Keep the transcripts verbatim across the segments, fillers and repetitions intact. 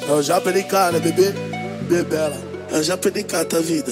Eu já perdi cara, bebê, bebela. Eu já perdi cara, vida.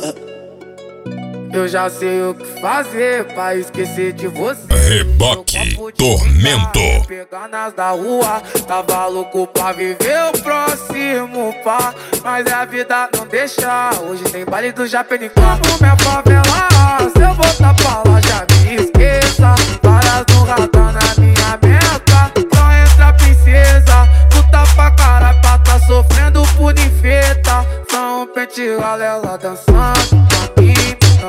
Eu já sei o que fazer pra esquecer de você. Reboque Tormento. Pegar nas da rua, tava louco pra viver o próximo pá. Mas a vida não deixa. Hoje tem baile do Japeni como minha favela. Se eu voltar pra lá já me esqueça. Várias no radar na minha meta. Só entra princesa, luta pra cara pra tá sofrendo por infeta. Só um pente ela dançando pra mim.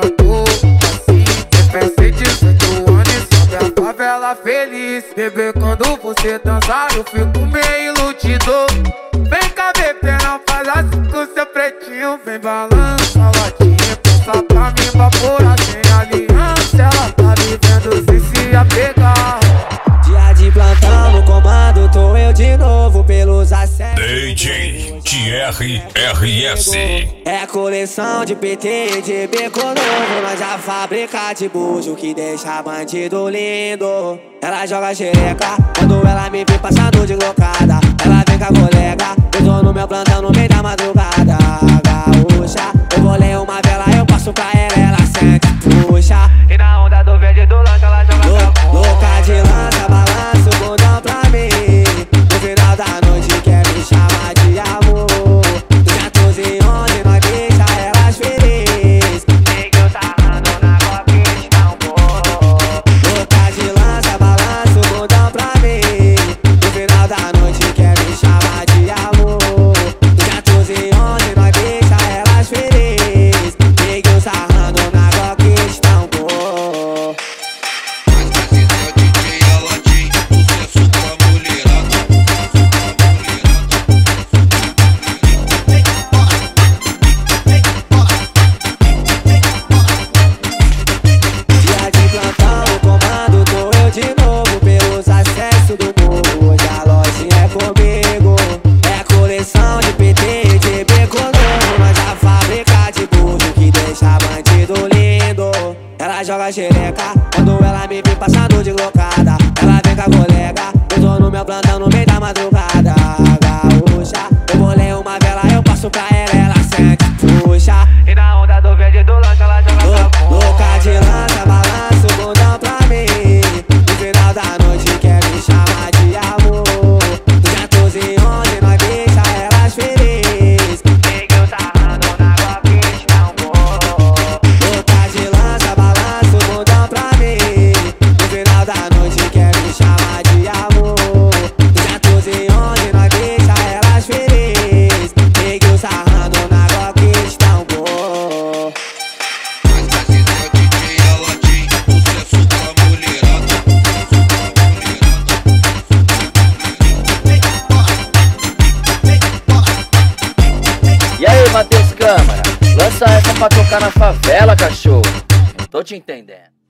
Pensei dezoito anos sobre a favela feliz. Bebê, quando você dançar eu fico meio iludido. Vem cá, bebê, não faz assim com seu pretinho. Vem balança, latinha, pensa pra mim, vapora sem aliança. Ela tá vivendo sem se apegar. Dia de plantão no comando, tô eu de novo pelos acessos. D J T R R S. É coleção de P T, de beco novo. Nós já fabrica de bujo que deixa bandido lindo. Ela joga xereca quando ela me vê passando de locada. Ela vem com a colega, eu tô no meu plantão no meio da madrugada. Gaúcha, eu vou ler uma vela, eu passo pra ela, ela sente, puxa. E na onda do verde do lanche ela joga pra louca de lança, balança o bundão pra mim. No final da noite quer me chamar de amor. Dos quatorze, onze, nós deixa elas felizes. Neguinho sarrando na coquinha, dá um pouco. Louca de lança, balança o bundão pra mim. No final da noite quer me chamar de amor. Dos quatorze, onze, nós deixa elas felizes. Neguinho sarrando na coquinha, dá um pouco. Joga xereca quando ela me vê passando de locada. Ela vem com a colega, eu tô no meu plantão no meio da madrugada. Gaúcha, eu vou ler uma vela, eu passo pra ela, ela sente, puxa. E na onda do verde do lanche ela joga pra louca de lança, balança o bundão pra mim. No final da noite quer me chamar de amor. Dos quatorze, onze, nós deixa elas felizes. Neguinho sarrando na coquinha, dá um pouco. Louca de lança, balança o bundão pra mim. No final da noite quer me chamar de amor. Dos quatorze, onze, nós deixa elas felizes. Neguinho sarrando na coquinha, dá um pouco. E aí, Matheus Câmara, lança essa pra tocar na favela, cachorro. Não tô te entendendo.